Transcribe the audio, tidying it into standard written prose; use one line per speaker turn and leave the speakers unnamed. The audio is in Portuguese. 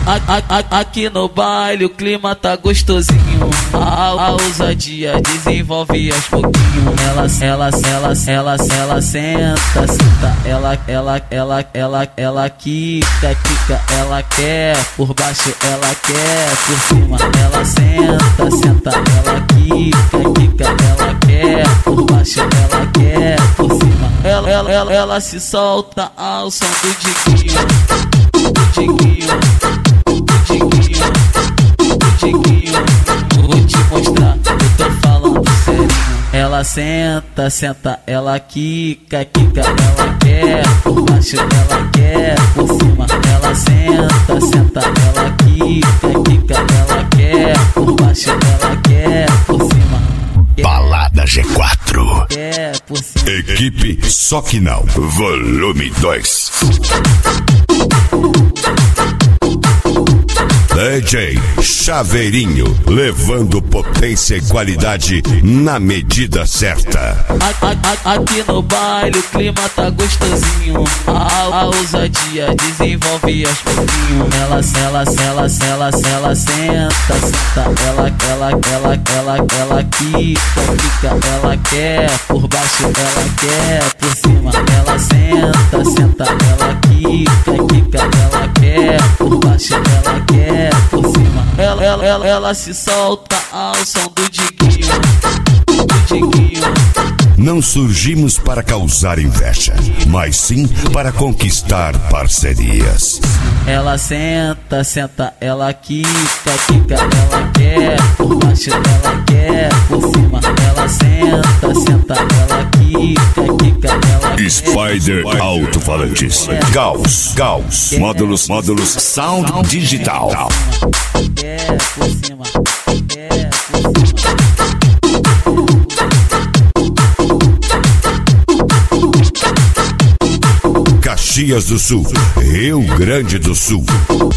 Aqui no baile o clima tá gostosinho. A ousadia desenvolve aos pouquinho. Ela senta, ela quica, ela quer por baixo, ela quer por cima. Ela senta, ela quica, ela quer por baixo, ela quer por cima. Ela se solta ao som do diguinho. Vou te mostrar, eu tô falando sério. Ela senta, ela quica, ela quer por baixo, ela quer por cima. Ela senta, ela quica, ela quer por baixo, ela quer por cima.
Balada G4.
Quer por cima.
Equipe Só Que Não, volume 2. DJ Chaveirinho, levando potência e qualidade na medida certa.
Aqui no baile o clima tá gostosinho. A ousadia desenvolve aos pouquinho. Ela senta, ela quica, ela quer por baixo, ela quer por cima. Ela senta, ela quica, ela quer por baixo, ela quer por cima. Ela se solta ao som do diguinho.
Não surgimos para causar inveja, mas sim para conquistar parcerias.
Ela senta, ela quica, ela quer por baixo, ela quer por cima. Ela senta, ela quica, ela quer.
Spider Alto-Falantes, Gauss, módulos, Sound Digital.
Quer por cima, quer por cima.
Caxias do Sul, Rio Grande do Sul.